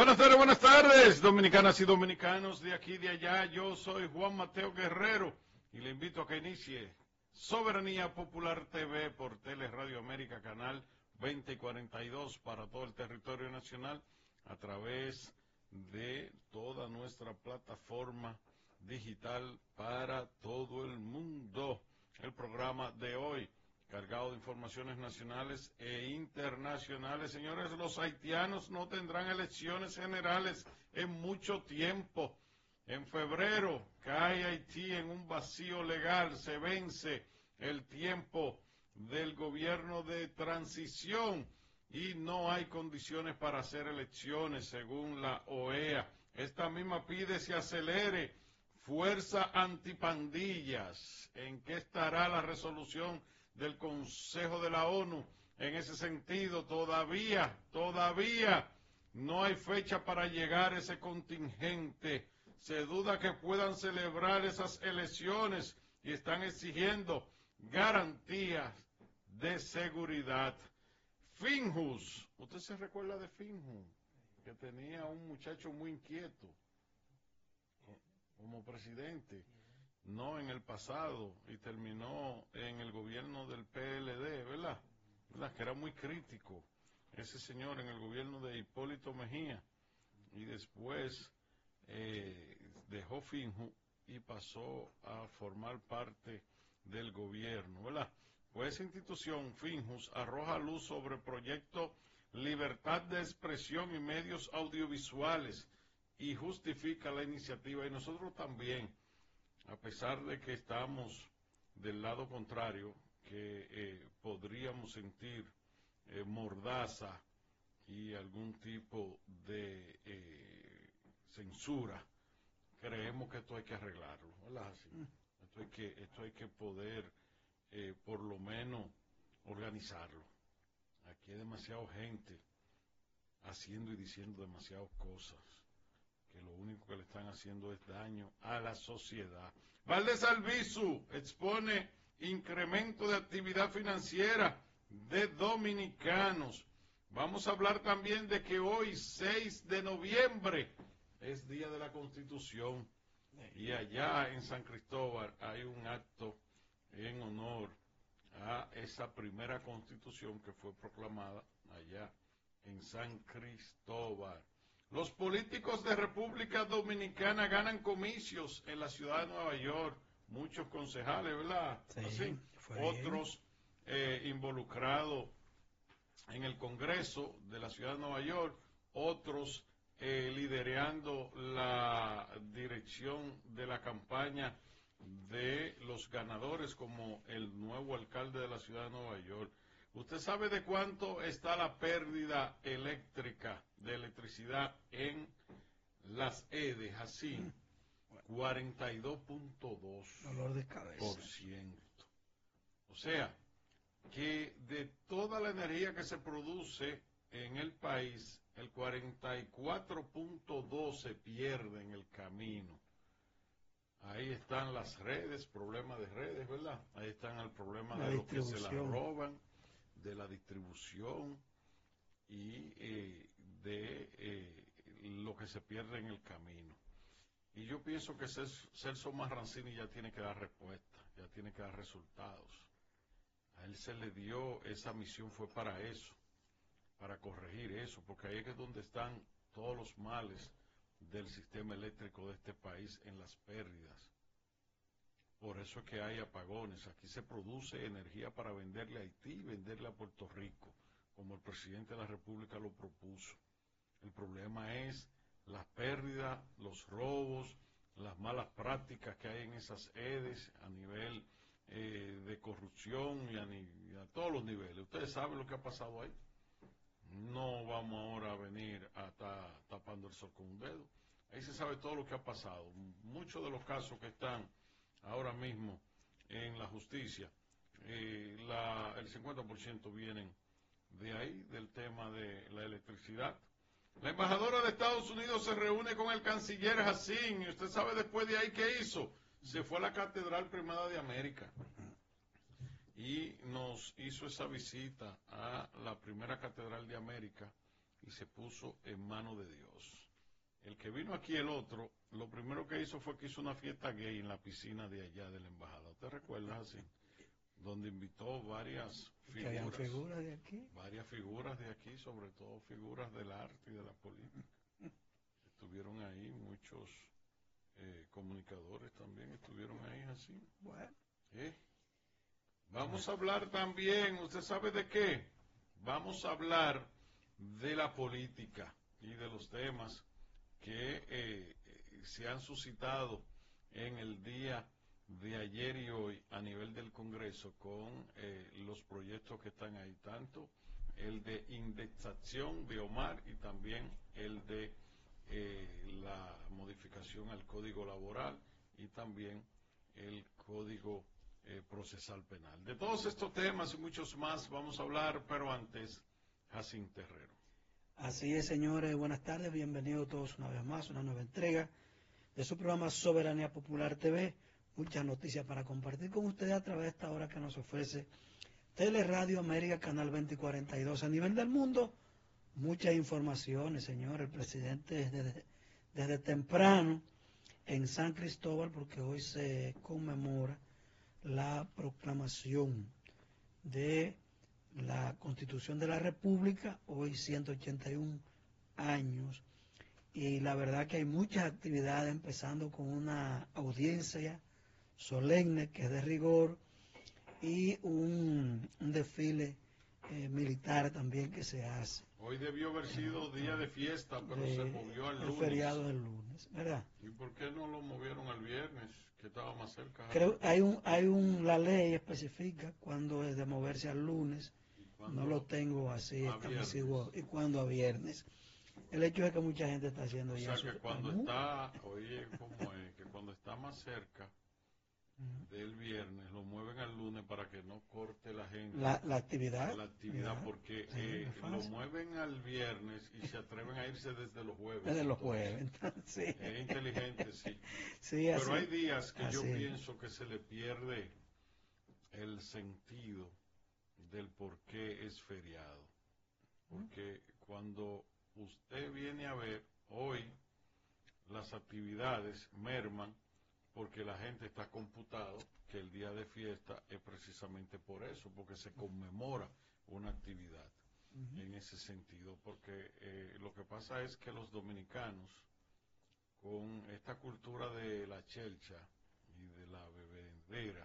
buenas tardes, dominicanas y dominicanos de aquí y de allá. Yo soy Juan Mateo Guerrero y le invito a que inicie Soberanía Popular TV por Teleradio América, canal 2042 para todo el territorio nacional a través de toda nuestra plataforma digital para todo el mundo. El programa de hoy, cargado de informaciones nacionales e internacionales. Señores, los haitianos no tendrán elecciones generales en mucho tiempo. En febrero cae Haití en un vacío legal, se vence el tiempo del gobierno de transición y no hay condiciones para hacer elecciones según la OEA. Esta misma pide se acelere fuerza antipandillas. ¿En qué estará la resolución del Consejo de la ONU? En ese sentido, todavía no hay fecha para llegar ese contingente. Se duda que puedan celebrar esas elecciones y están exigiendo garantías de seguridad. Finjus, ¿usted se recuerda de Finjus? Que tenía un muchacho muy inquieto como presidente, no en el pasado, y terminó en el gobierno del PLD, ¿verdad? Que era muy crítico ese señor en el gobierno de Hipólito Mejía, y después dejó Finjus y pasó a formar parte del gobierno, ¿verdad? Pues esa institución, Finjus, arroja luz sobre el proyecto Libertad de Expresión y Medios Audiovisuales y justifica la iniciativa, y nosotros también, a pesar de que estamos del lado contrario, que podríamos sentir mordaza y algún tipo de censura, creemos que esto hay que arreglarlo, ¿verdad? Así, esto hay que poder por lo menos organizarlo. Aquí hay demasiada gente haciendo y diciendo demasiadas cosas que lo único que le están haciendo es daño a la sociedad. Valdés Albizu expone incremento de actividad financiera de dominicanos. Vamos a hablar también de que hoy, 6 de noviembre, es Día de la Constitución. Y allá en San Cristóbal hay un acto en honor a esa primera Constitución que fue proclamada allá en San Cristóbal. Los políticos de República Dominicana ganan comicios en la ciudad de Nueva York, muchos concejales, ¿verdad? Sí, así, otros involucrados en el Congreso de la ciudad de Nueva York, otros liderando la dirección de la campaña de los ganadores, como el nuevo alcalde de la ciudad de Nueva York. ¿Usted sabe de cuánto está la pérdida eléctrica de electricidad en las EDES? Así, 42.2%. Dolor de cabeza. O sea, que de toda la energía que se produce en el país, el 44.2% se pierde en el camino. Ahí están las redes, problemas de redes, ¿verdad? Ahí están el problema de lo que se las roban, de la distribución y de lo que se pierde en el camino. Y yo pienso que Celso Marrancini ya tiene que dar respuesta, ya tiene que dar resultados. A él se le dio esa misión, fue para eso, para corregir eso, porque ahí es donde están todos los males del sistema eléctrico de este país, en las pérdidas. Por eso es que hay apagones. Aquí se produce energía para venderle a Haití y venderle a Puerto Rico, como el presidente de la República lo propuso. El problema es las pérdidas, los robos, las malas prácticas que hay en esas EDES a nivel de corrupción y a todos los niveles. Ustedes saben lo que ha pasado ahí. No vamos ahora a venir a estar tapando el sol con un dedo. Ahí se sabe todo lo que ha pasado. Muchos de los casos que están ahora mismo en la justicia, el 50% vienen de ahí, del tema de la electricidad. La embajadora de Estados Unidos se reúne con el canciller Hassin, y usted sabe después de ahí qué hizo. Se fue a la Catedral Primada de América y nos hizo esa visita a la primera Catedral de América y se puso en manos de Dios. El que vino aquí, el otro, lo primero que hizo fue que hizo una fiesta gay en la piscina de allá de la embajada. ¿Usted recuerda así? Donde invitó varias figuras de aquí. Varias figuras de aquí, sobre todo figuras del arte y de la política. Estuvieron ahí muchos comunicadores también, estuvieron ahí así. Bueno. Vamos a hablar también, ¿usted sabe de qué? Vamos a hablar de la política y de los temas que se han suscitado en el día de ayer y hoy a nivel del Congreso con los proyectos que están ahí, tanto el de indexación de Omar y también el de la modificación al Código Laboral y también el Código Procesal Penal. De todos estos temas y muchos más vamos a hablar, pero antes, Jacín Terrero. Así es, señores, buenas tardes, bienvenidos todos una vez más, una nueva entrega de su programa Soberanía Popular TV. Muchas noticias para compartir con ustedes a través de esta hora que nos ofrece Teleradio América, Canal 2042. A nivel del mundo, muchas informaciones, señor. El presidente desde temprano en San Cristóbal, porque hoy se conmemora la proclamación de la Constitución de la República, hoy 181 años. Y la verdad que hay muchas actividades, empezando con una audiencia solemne que es de rigor y un desfile militar también que se hace. Hoy debió haber sido día de fiesta, pero se movió al lunes. El feriado del lunes, ¿verdad? ¿Y por qué no lo movieron al viernes, que estaba más cerca? Creo la ley especifica cuándo es de moverse al lunes. No lo tengo así establecido. Y cuándo a viernes. El hecho es que mucha gente está haciendo ya. O sea, que cuando está, oye, ¿cómo es? Que cuando está más cerca del viernes, lo mueven al lunes para que no corte la gente. La actividad. La actividad, porque lo mueven al viernes y se atreven a irse desde los jueves. Desde los jueves, entonces. Es inteligente, sí. Sí, pero así, hay días que yo así. pienso que se le pierde el sentido del por qué es feriado. Porque cuando usted viene a ver, hoy las actividades merman porque la gente está computado que el día de fiesta es precisamente por eso, porque se conmemora una actividad en ese sentido, porque lo que pasa es que los dominicanos, con esta cultura de la chelcha y de la bebedera,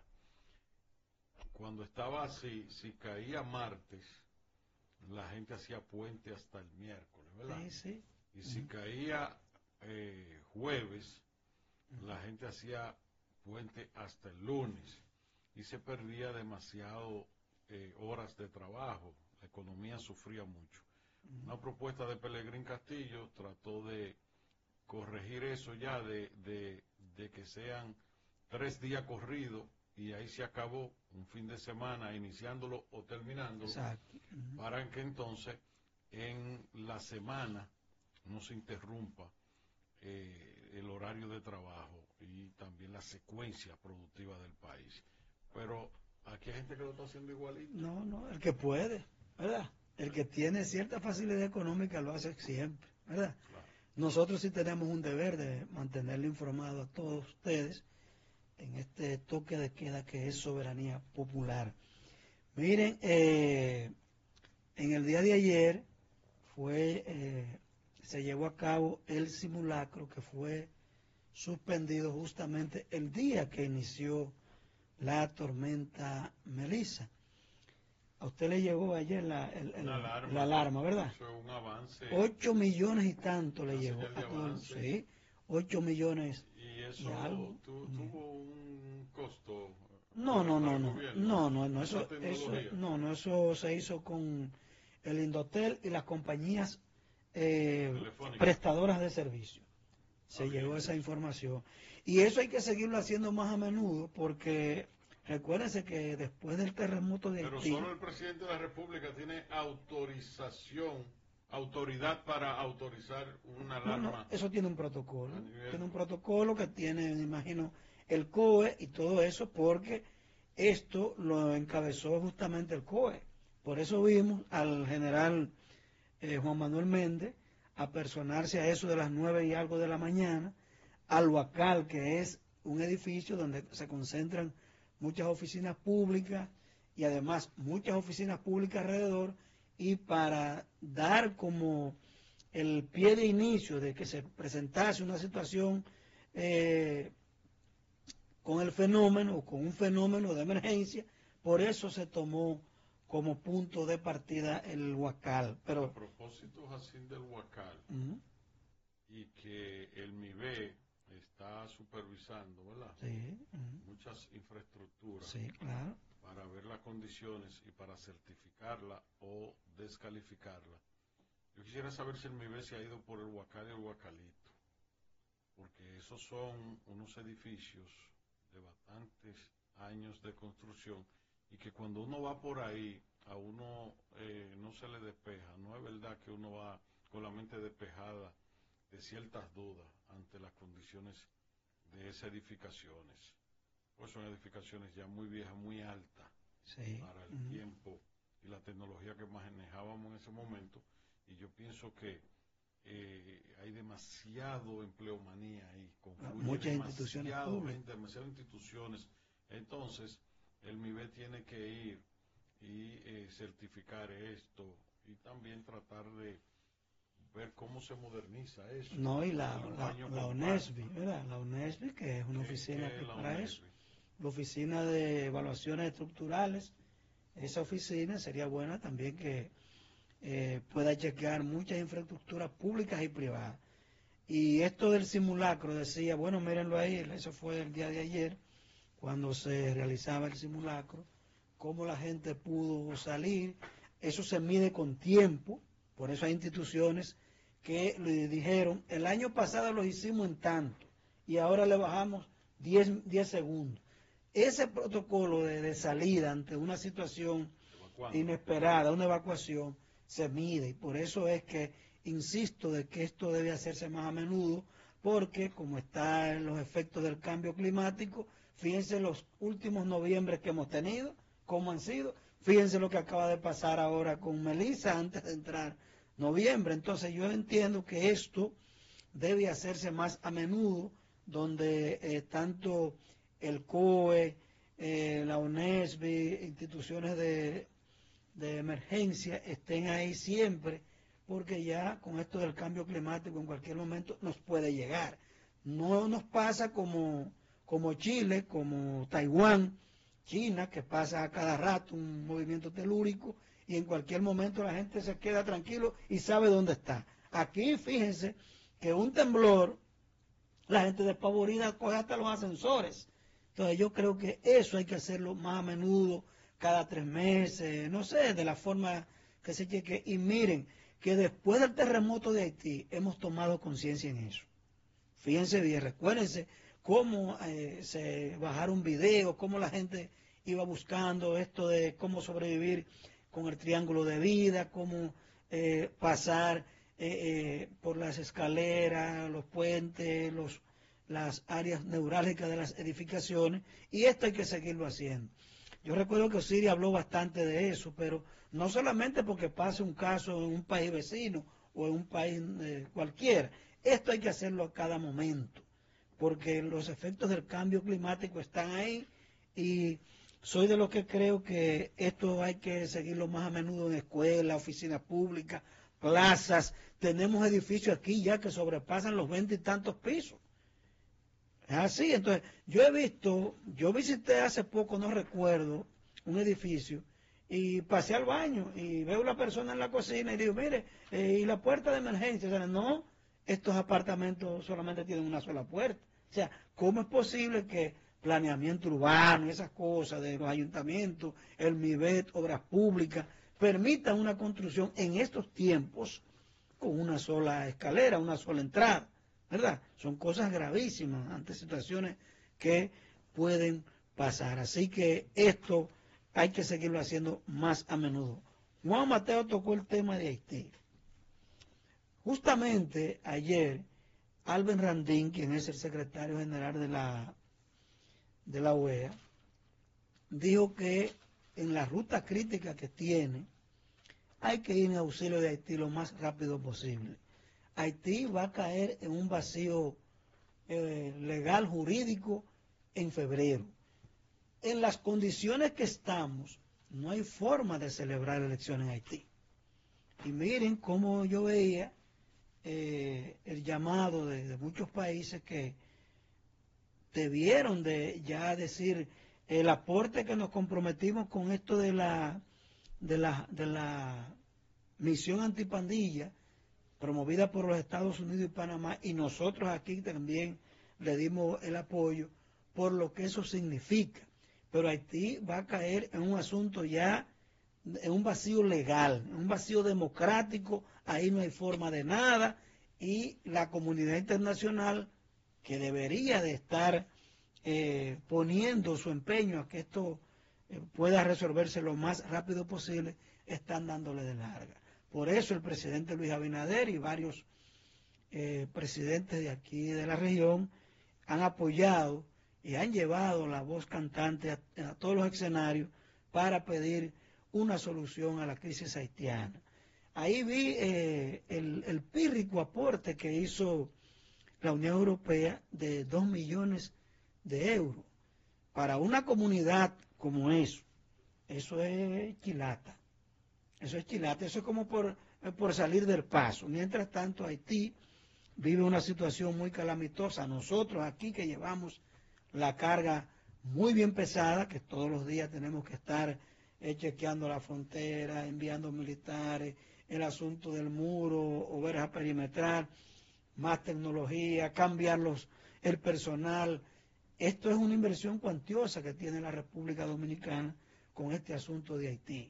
cuando estaba así, si caía martes, la gente hacía puente hasta el miércoles, ¿verdad? Sí, sí. Y si caía jueves, la gente hacía puente hasta el lunes y se perdía demasiado horas de trabajo, la economía sufría mucho. Una propuesta de Pelegrín Castillo trató de corregir eso ya, de que sean 3 días corridos y ahí se acabó un fin de semana, iniciándolo o terminándolo. Exacto. Para que entonces en la semana no se interrumpa el horario de trabajo y también la secuencia productiva del país. Pero aquí hay gente que lo está haciendo igualito. No, el que puede, ¿verdad? El que tiene cierta facilidad económica lo hace siempre, ¿verdad? Claro. Nosotros sí tenemos un deber de mantenerle informado a todos ustedes en este toque de queda que es soberanía popular. Miren, en el día de ayer se llevó a cabo el simulacro que fue suspendido justamente el día que inició la tormenta Melissa. A usted le llegó ayer la alarma, ¿verdad? Eso es un avance. 8 millones y tanto le llegó a todos. Sí, 8 millones. ¿Y eso tuvo un costo? Eso se hizo con el Indotel y las compañías prestadoras de servicio. Se llegó esa información. Y eso hay que seguirlo haciendo más a menudo porque recuérdense que después del terremoto de Haití... Pero solo el presidente de la República tiene autoridad para autorizar una alarma. No, eso tiene un protocolo. Tiene un protocolo que tiene, me imagino, el COE y todo eso, porque esto lo encabezó justamente el COE. Por eso vimos al general Juan Manuel Méndez a personarse a eso de las 9 y algo de la mañana al Huacal, que es un edificio donde se concentran muchas oficinas públicas y además muchas oficinas públicas alrededor, y para dar como el pie de inicio de que se presentase una situación con el fenómeno o con un fenómeno de emergencia, por eso se tomó como punto de partida el Huacal. Pero a propósito, Jacín, del Huacal, y que el MIBE está supervisando, ¿verdad? Sí, Muchas infraestructuras, sí, claro, para ver las condiciones y para certificarla o descalificarla. Yo quisiera saber si el MIBE se ha ido por el Huacal y el Huacalito, porque esos son unos edificios de bastantes años de construcción y que cuando uno va por ahí a uno no se le despeja. No es verdad que uno va con la mente despejada de ciertas dudas ante las condiciones de esas edificaciones. Pues son edificaciones ya muy viejas, muy altas, sí, para el tiempo y la tecnología que manejábamos en ese momento, y yo pienso que hay demasiado empleomanía ahí, confluye muchas instituciones demasiado públicas. gente, demasiadas instituciones. Entonces el MIBE tiene que ir y certificar esto y también tratar de ver cómo se moderniza eso. No, y la compacto. UNESBI, ¿verdad? La UNESBI, que es una oficina ¿Qué es la para eso, UNESBI? la oficina de evaluaciones estructurales. Esa oficina sería buena también que pueda chequear muchas infraestructuras públicas y privadas. Y esto del simulacro, decía, bueno, mírenlo ahí, eso fue el día de ayer, cuando se realizaba el simulacro, cómo la gente pudo salir. Eso se mide con tiempo, por eso hay instituciones que le dijeron, el año pasado lo hicimos en tanto y ahora le bajamos 10 segundos. Ese protocolo de salida ante una situación inesperada, una evacuación, se mide, y por eso es que insisto de que esto debe hacerse más a menudo, porque como están los efectos del cambio climático, fíjense los últimos noviembre que hemos tenido, cómo han sido, fíjense lo que acaba de pasar ahora con Melissa antes de entrar noviembre. Entonces yo entiendo que esto debe hacerse más a menudo, donde tanto el COE, la UNESBI, instituciones de emergencia estén ahí siempre, porque ya con esto del cambio climático en cualquier momento nos puede llegar. No nos pasa como Chile, como Taiwán, China, que pasa a cada rato un movimiento telúrico y en cualquier momento la gente se queda tranquilo y sabe dónde está. Aquí fíjense que un temblor, la gente despavorida coge hasta los ascensores. Entonces yo creo que eso hay que hacerlo más a menudo, cada 3 meses, no sé, de la forma que se cheque. Y miren, que después del terremoto de Haití hemos tomado conciencia en eso. Fíjense bien, recuérdense cómo se bajaron videos, cómo la gente iba buscando esto de cómo sobrevivir con el triángulo de vida, cómo pasar por las escaleras, los puentes, las áreas neurálgicas de las edificaciones, y esto hay que seguirlo haciendo. Yo recuerdo que Osiris habló bastante de eso, pero no solamente porque pase un caso en un país vecino o en un país cualquiera, esto hay que hacerlo a cada momento, porque los efectos del cambio climático están ahí y soy de los que creo que esto hay que seguirlo más a menudo en escuelas, oficinas públicas, plazas. Tenemos edificios aquí ya que sobrepasan los 20 y tantos pisos. Es así, entonces yo visité hace poco, no recuerdo, un edificio y pasé al baño y veo una persona en la cocina y digo, mire, y la puerta de emergencia, o sea, no, estos apartamentos solamente tienen una sola puerta. O sea, ¿cómo es posible que planeamiento urbano, esas cosas de los ayuntamientos, el MIBET, obras públicas, permitan una construcción en estos tiempos con una sola escalera, una sola entrada? ¿Verdad? Son cosas gravísimas ante situaciones que pueden pasar. Así que esto hay que seguirlo haciendo más a menudo. Juan Mateo tocó el tema de Haití. Justamente ayer, Albert Randín, quien es el secretario general de la OEA, dijo que en la ruta crítica que tiene hay que ir en auxilio de Haití lo más rápido posible. Haití va a caer en un vacío legal, jurídico, en febrero. En las condiciones que estamos, no hay forma de celebrar elecciones en Haití. Y miren cómo yo veía el llamado de muchos países que debieron de ya decir el aporte que nos comprometimos con esto de la misión antipandilla promovida por los Estados Unidos y Panamá, y nosotros aquí también le dimos el apoyo por lo que eso significa. Pero Haití va a caer en un asunto ya, en un vacío legal, en un vacío democrático, ahí no hay forma de nada, y la comunidad internacional, que debería de estar poniendo su empeño a que esto pueda resolverse lo más rápido posible, están dándole de larga. Por eso el presidente Luis Abinader y varios presidentes de aquí de la región han apoyado y han llevado la voz cantante a todos los escenarios para pedir una solución a la crisis haitiana. Ahí vi el pírrico aporte que hizo la Unión Europea de 2 millones de euros para una comunidad como eso. Eso es chilata. Eso es chilata. Eso es como por salir del paso. Mientras tanto, Haití vive una situación muy calamitosa. Nosotros aquí que llevamos la carga muy bien pesada, que todos los días tenemos que estar chequeando la frontera, enviando militares, el asunto del muro o verja perimetral, más tecnología, cambiar el personal. Esto es una inversión cuantiosa que tiene la República Dominicana con este asunto de Haití.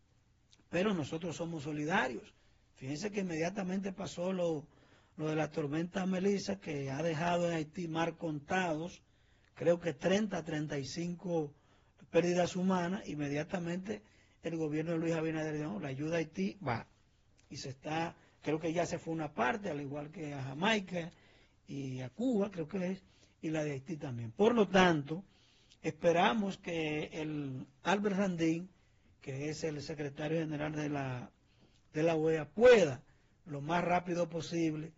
Pero nosotros somos solidarios. Fíjense que inmediatamente pasó lo de la tormenta Melissa, que ha dejado en Haití mar contados, creo que 30, 35 pérdidas humanas. Inmediatamente el gobierno de Luis Abinader dijo, la ayuda a Haití va. Y creo que ya se fue una parte, al igual que a Jamaica y a Cuba, creo que es, y la de Haití también. Por lo tanto, esperamos que el Albert Randín, que es el secretario general de la OEA, pueda lo más rápido posible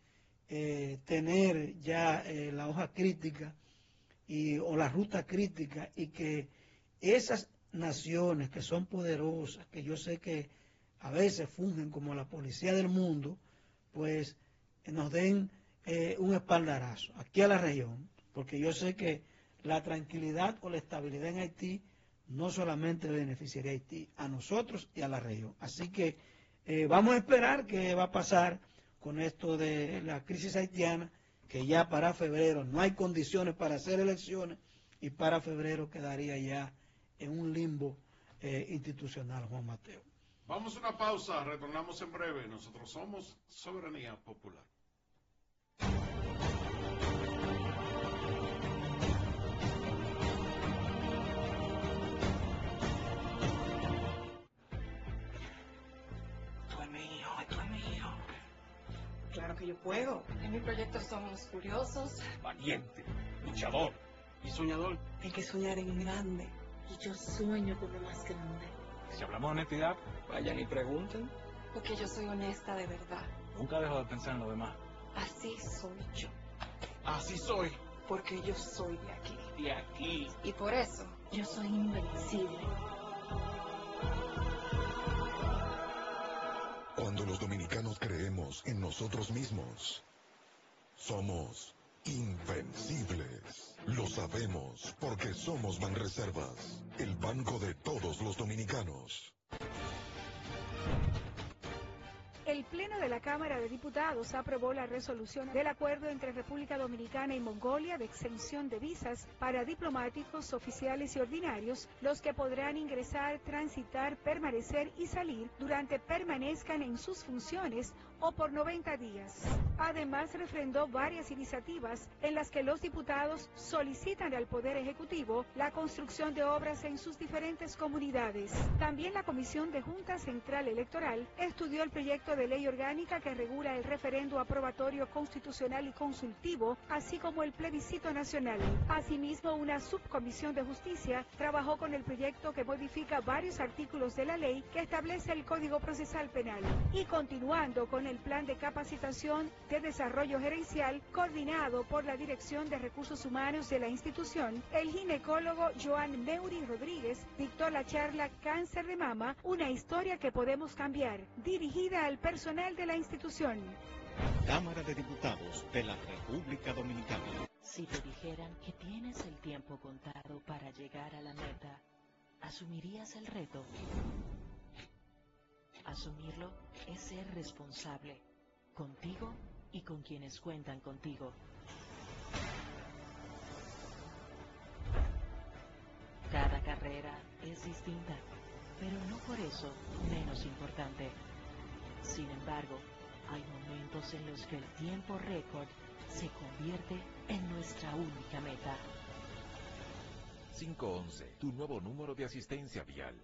tener ya la hoja crítica o la ruta crítica, y que esas naciones que son poderosas, que yo sé que a veces fungen como la policía del mundo, pues nos den un espaldarazo aquí a la región, porque yo sé que la tranquilidad o la estabilidad en Haití no solamente beneficiaría a Haití, a nosotros y a la región. Así que vamos a esperar qué va a pasar con esto de la crisis haitiana, que ya para febrero no hay condiciones para hacer elecciones, y para febrero quedaría ya en un limbo institucional, Juan Mateo. Vamos a una pausa, retornamos en breve. Nosotros somos Soberanía Popular. Claro que yo puedo. En mi proyecto somos curiosos, valiente, luchador y soñador. hay que soñar en grande. Y yo sueño con lo más grande. Si hablamos de honestidad, vayan y pregunten. Porque yo soy honesta de verdad. nunca dejo de pensar en lo demás. Así soy yo. Así soy. Porque yo soy de aquí. De aquí. Y por eso Yo soy invencible. Cuando los dominicanos creemos en nosotros mismos, somos invencibles. Lo sabemos porque somos Banreservas, el banco de todos los dominicanos. El Pleno de la Cámara de Diputados aprobó la resolución del acuerdo entre República Dominicana y Mongolia de exención de visas para diplomáticos, oficiales y ordinarios, los que podrán ingresar, transitar, permanecer y salir durante permanezcan en sus funciones o por 90 días. Además, refrendó varias iniciativas en las que los diputados solicitan al Poder Ejecutivo la construcción de obras en sus diferentes comunidades. También la Comisión de Junta Central Electoral estudió el proyecto de de ley orgánica que regula el referendo aprobatorio constitucional y consultivo, así como el plebiscito nacional. Asimismo, una subcomisión de justicia trabajó con el proyecto que modifica varios artículos de la ley que establece el Código Procesal Penal. Y continuando con el plan de capacitación de desarrollo gerencial coordinado por la Dirección de Recursos Humanos de la institución, el ginecólogo Joan Meuri Rodríguez dictó la charla Cáncer de Mama, una historia que podemos cambiar, dirigida al personal de la institución. Cámara de Diputados de la República Dominicana. Si te dijeran que tienes el tiempo contado para llegar a la meta, ¿asumirías el reto? Asumirlo es ser responsable, contigo y con quienes cuentan contigo. Cada carrera es distinta, pero no por eso menos importante. Sin embargo, hay momentos en los que el tiempo récord se convierte en nuestra única meta. 511, tu nuevo número de asistencia vial.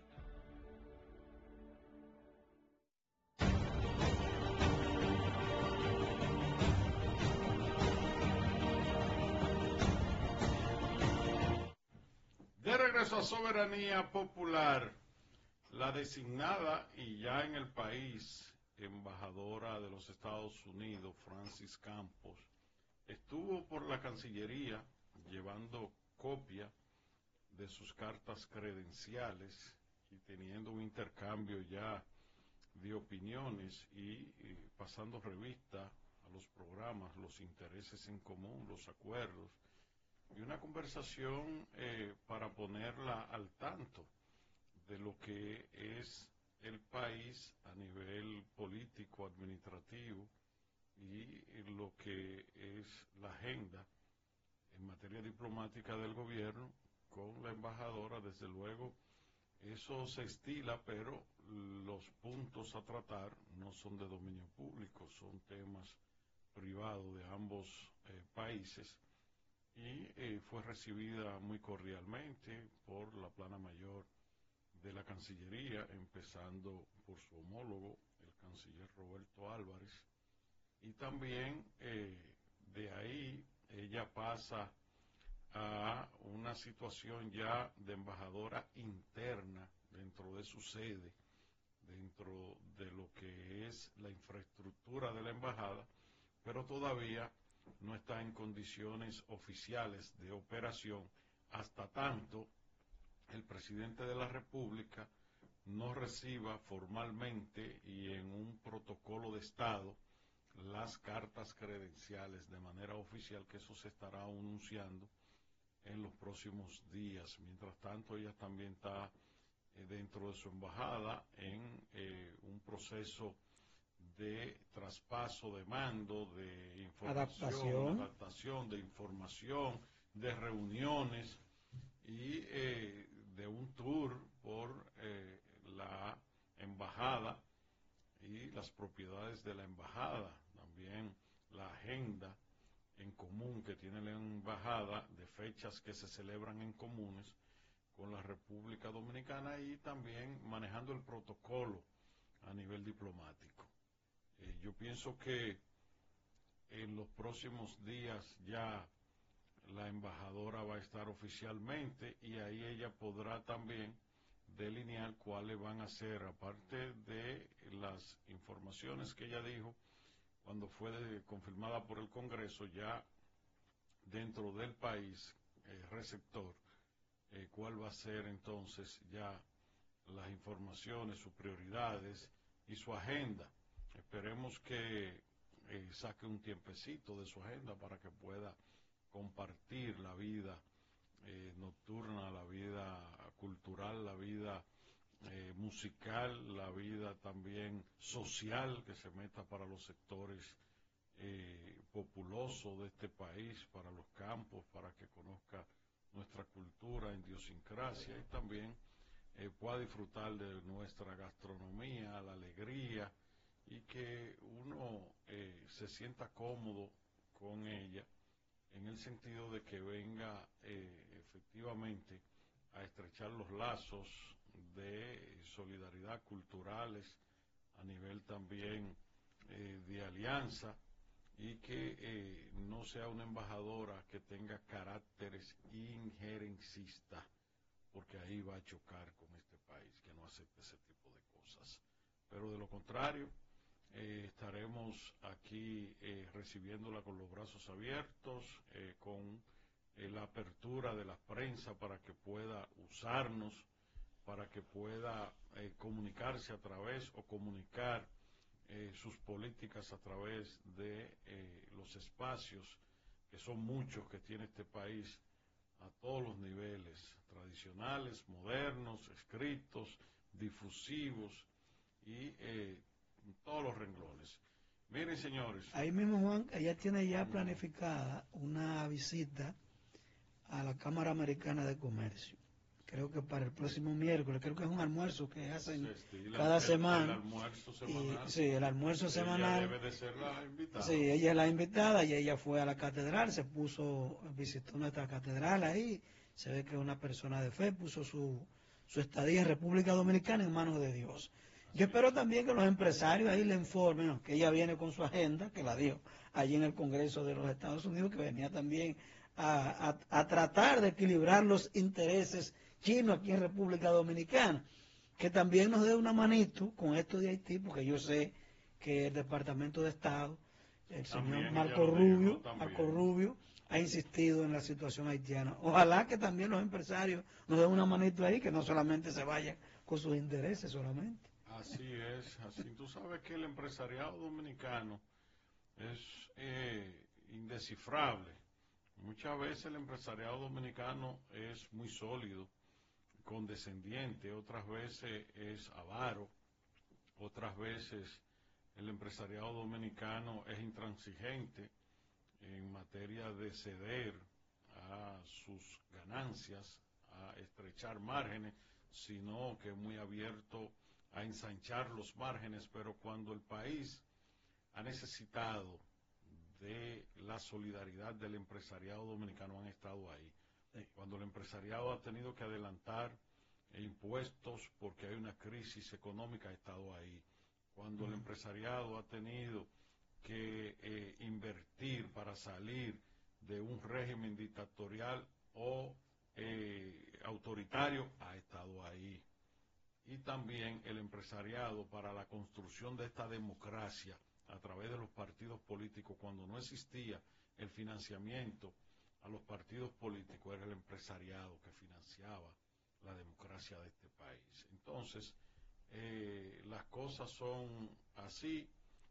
De regreso a Soberanía Popular, la designada y ya en el país embajadora de los Estados Unidos, Francis Campos, estuvo por la Cancillería llevando copia de sus cartas credenciales y teniendo un intercambio ya de opiniones y pasando revista a los programas, los intereses en común, los acuerdos, y una conversación para ponerla al tanto de lo que es el país a nivel político, administrativo y lo que es la agenda en materia diplomática del gobierno con la embajadora. Desde luego eso se estila, pero los puntos a tratar no son de dominio público, son temas privados de ambos países, y fue recibida muy cordialmente por la plana mayor de la Cancillería, empezando por su homólogo, el canciller Roberto Álvarez, y también de ahí ella pasa a una situación ya de embajadora interna dentro de su sede, dentro de lo que es la infraestructura de la embajada, pero todavía no está en condiciones oficiales de operación hasta tanto el presidente de la República no reciba formalmente y en un protocolo de Estado las cartas credenciales de manera oficial, que eso se estará anunciando en los próximos días. Mientras tanto, ella también está dentro de su embajada en un proceso de traspaso de mando, de información, adaptación de información, de reuniones y de un tour por la embajada y las propiedades de la embajada, también la agenda en común que tiene la embajada de fechas que se celebran en comunes con la República Dominicana, y también manejando el protocolo a nivel diplomático. Yo pienso que en los próximos días ya la embajadora va a estar oficialmente, y ahí ella podrá también delinear cuáles van a ser, aparte de las informaciones que ella dijo cuando fue confirmada por el Congreso, ya dentro del país receptor, cuál va a ser entonces ya las informaciones, sus prioridades y su agenda. Esperemos que saque un tiempecito de su agenda para que pueda compartir la vida nocturna, la vida cultural, la vida musical, la vida también social, que se meta para los sectores populosos de este país, para los campos, para que conozca nuestra cultura, idiosincrasia, y también pueda disfrutar de nuestra gastronomía, la alegría, y que uno se sienta cómodo con ella, en el sentido de que venga efectivamente a estrechar los lazos de solidaridad culturales a nivel también de alianza y que no sea una embajadora que tenga caracteres injerencistas, porque ahí va a chocar con este país, que no acepte ese tipo de cosas. Pero de lo contrario, estaremos aquí recibiéndola con los brazos abiertos, con la apertura de la prensa para que pueda usarnos, para que pueda comunicarse a través o comunicar sus políticas a través de los espacios, que son muchos que tiene este país a todos los niveles, tradicionales, modernos, escritos, difusivos y todos los renglones. Miren, señores. Ahí mismo, Juan, ella tiene ya planificada una visita a la Cámara Americana de Comercio. Creo que para el próximo miércoles, creo que es un almuerzo que hacen cada semana. El almuerzo semanal. Sí, el almuerzo semanal. Ella debe de ser la invitada. Sí, ella es la invitada y ella fue a la catedral, visitó nuestra catedral ahí. Se ve que es una persona de fe, puso su estadía en República Dominicana en manos de Dios. Yo espero también que los empresarios ahí le informen, ¿no?, que ella viene con su agenda, que la dio allí en el Congreso de los Estados Unidos, que venía también a tratar de equilibrar los intereses chinos aquí en República Dominicana, que también nos dé una manito con esto de Haití, porque yo sé que el Departamento de Estado, el señor Marco Rubio, ha insistido en la situación haitiana. Ojalá que también los empresarios nos den una manito ahí, que no solamente se vayan con sus intereses solamente. Así es, así. Tú sabes que el empresariado dominicano es indescifrable. Muchas veces el empresariado dominicano es muy sólido, condescendiente, otras veces es avaro, otras veces el empresariado dominicano es intransigente en materia de ceder a sus ganancias, a estrechar márgenes, sino que es muy abierto a ensanchar los márgenes. Pero cuando el país ha necesitado de la solidaridad del empresariado dominicano, han estado ahí. Cuando el empresariado ha tenido que adelantar impuestos porque hay una crisis económica, ha estado ahí. Cuando el empresariado ha tenido que invertir para salir de un régimen dictatorial o autoritario, ha estado ahí. Y también el empresariado para la construcción de esta democracia a través de los partidos políticos, cuando no existía el financiamiento a los partidos políticos, era el empresariado que financiaba la democracia de este país. Entonces, las cosas son así,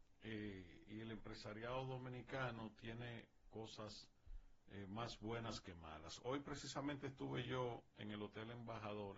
y el empresariado dominicano tiene cosas más buenas que malas. Hoy precisamente estuve yo en el Hotel Embajador,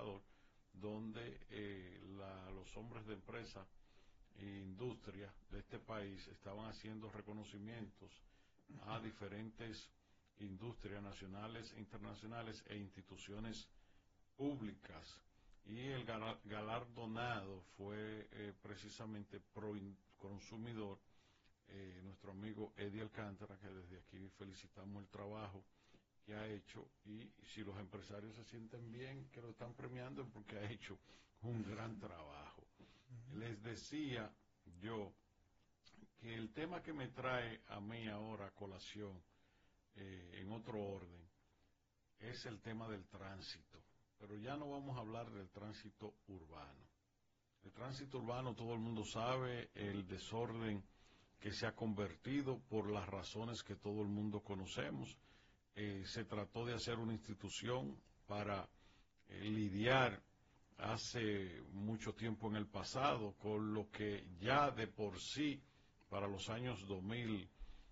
donde los hombres de empresa e industria de este país estaban haciendo reconocimientos a diferentes industrias nacionales e internacionales e instituciones públicas, y el galardonado fue precisamente Proconsumidor, nuestro amigo Eddie Alcántara, que desde aquí felicitamos el trabajo que ha hecho, y si los empresarios se sienten bien que lo están premiando, porque ha hecho un gran trabajo. Les decía yo que el tema que me trae a mí ahora a colación, en otro orden, es el tema del tránsito. Pero ya no vamos a hablar del tránsito urbano. El tránsito urbano, todo el mundo sabe el desorden que se ha convertido por las razones que todo el mundo conocemos. Se trató de hacer una institución para lidiar hace mucho tiempo en el pasado con lo que ya de por sí para los años 2000,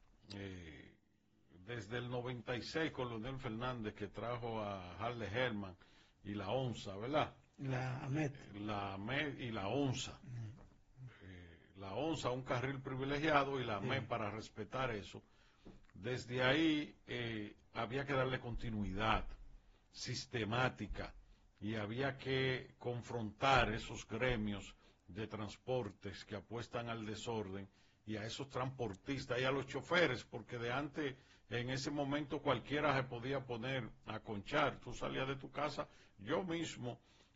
desde el 96 con Leonel Fernández, que trajo a Harley Herman y la ONSA, ¿verdad? La AMET y la ONSA. La ONSA, un carril privilegiado, y la AMET para respetar eso. Desde ahí había que darle continuidad sistemática y había que confrontar esos gremios de transportes que apuestan al desorden, y a esos transportistas y a los choferes, porque de antes, en ese momento, cualquiera se podía poner a conchar. Tú salías de tu casa, yo mismo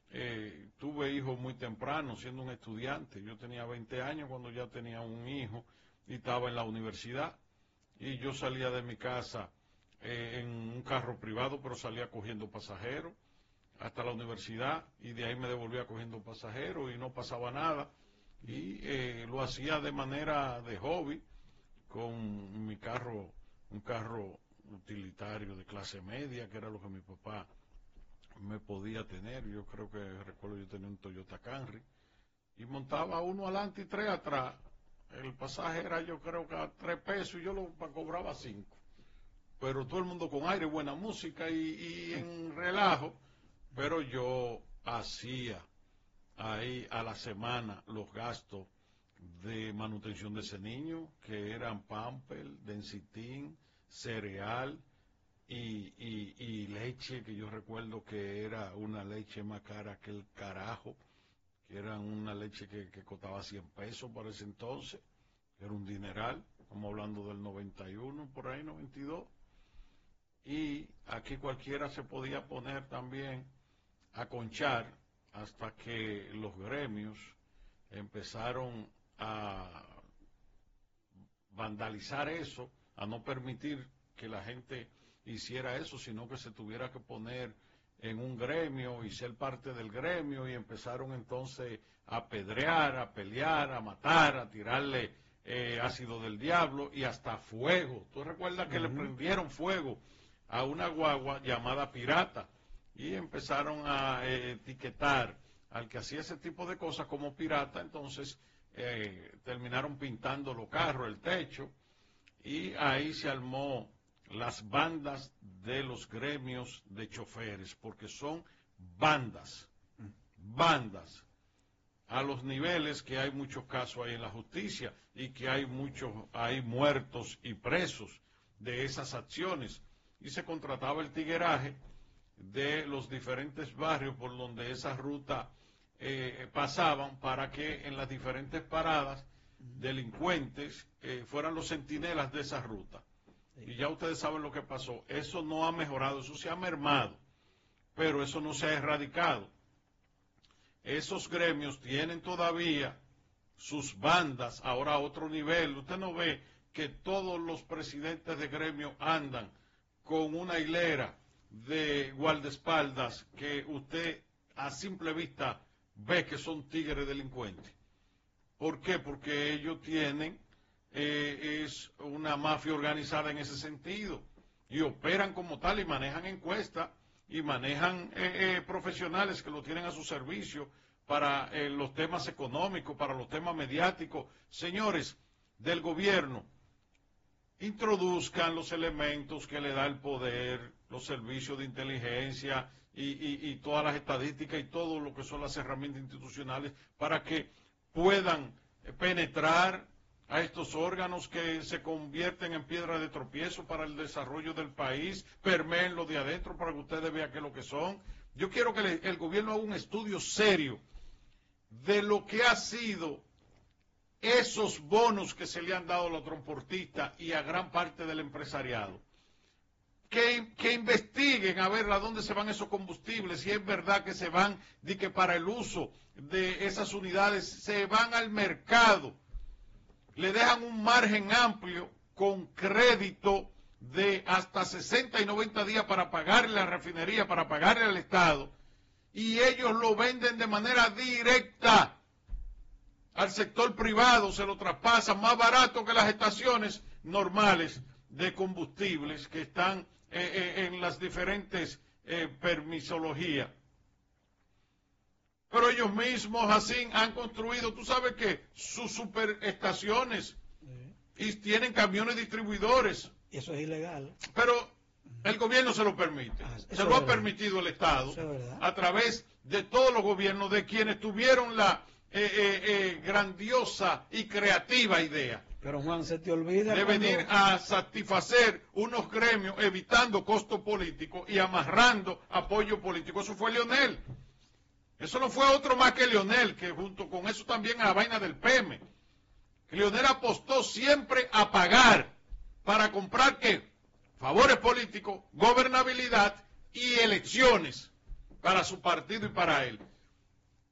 tuve hijos muy temprano, siendo un estudiante. Yo tenía 20 años cuando ya tenía un hijo y estaba en la universidad. Y yo salía de mi casa en un carro privado, pero salía cogiendo pasajeros hasta la universidad, y de ahí me devolvía cogiendo pasajeros y no pasaba nada. Y lo hacía de manera de hobby, con mi carro, un carro utilitario de clase media, que era lo que mi papá me podía tener. Yo creo que, recuerdo, yo tenía un Toyota Camry, y montaba uno adelante y 3 atrás. El pasaje era, yo creo que a 3 pesos, y yo lo cobraba 5. Pero todo el mundo con aire, buena música y en relajo. Pero yo hacía ahí a la semana los gastos de manutención de ese niño, que eran Pampers, Densitín, cereal y leche, que yo recuerdo que era una leche más cara que el carajo, que era una leche que costaba 100 pesos para ese entonces, era un dineral. Estamos hablando del 91, por ahí, 92. Y aquí cualquiera se podía poner también a conchar, hasta que los gremios empezaron a vandalizar eso, a no permitir que la gente hiciera eso, sino que se tuviera que poner en un gremio y ser parte del gremio, y empezaron entonces a apedrear, a pelear, a matar, a tirarle ácido del diablo y hasta fuego. ¿Tú recuerdas que le prendieron fuego a una guagua llamada Pirata? Y empezaron a etiquetar al que hacía ese tipo de cosas como pirata. Entonces terminaron pintando los carros, el techo, y ahí se armó las bandas de los gremios de choferes, porque son bandas, a los niveles que hay muchos casos ahí en la justicia, y que hay muertos y presos de esas acciones. Y se contrataba el tigueraje de los diferentes barrios por donde esa ruta pasaban, para que en las diferentes paradas delincuentes fueran los centinelas de esa ruta. Y ya ustedes saben lo que pasó. Eso no ha mejorado, eso se ha mermado, pero eso no se ha erradicado. Esos gremios tienen todavía sus bandas, ahora a otro nivel. Usted no ve que todos los presidentes de gremio andan con una hilera de guardaespaldas que usted a simple vista ve que son tigres delincuentes. ¿Por qué? Porque ellos tienen es una mafia organizada en ese sentido, y operan como tal, y manejan encuestas, y manejan profesionales que lo tienen a su servicio para los temas económicos, para los temas mediáticos. Señores del gobierno, introduzcan los elementos que le da el poder, los servicios de inteligencia y todas las estadísticas y todo lo que son las herramientas institucionales, para que puedan penetrar a estos órganos que se convierten en piedra de tropiezo para el desarrollo del país, permeen lo de adentro para que ustedes vean qué es lo que son. Yo quiero que el gobierno haga un estudio serio de lo que ha sido esos bonos que se le han dado a los transportistas y a gran parte del empresariado. Que investiguen a ver a dónde se van esos combustibles, si es verdad que se van, de que para el uso de esas unidades se van al mercado, le dejan un margen amplio con crédito de hasta 60 y 90 días para pagarle a la refinería, para pagarle al Estado, y ellos lo venden de manera directa al sector privado, se lo traspasan más barato que las estaciones normales de combustibles que están en las diferentes permisologías. Pero ellos mismos así han construido, tú sabes que sus superestaciones, y tienen camiones distribuidores. Eso es ilegal. Pero el gobierno se lo permite. Se lo ha permitido el Estado a través de todos los gobiernos, de quienes tuvieron la grandiosa y creativa idea. Pero Juan, se te olvida de venir a satisfacer unos gremios, evitando costo político y amarrando apoyo político. Eso fue Leonel. Eso no fue otro más que Leonel, que junto con eso también a la vaina del PM. Leonel apostó siempre a pagar para comprar ¿qué? Favores políticos, gobernabilidad y elecciones para su partido y para él.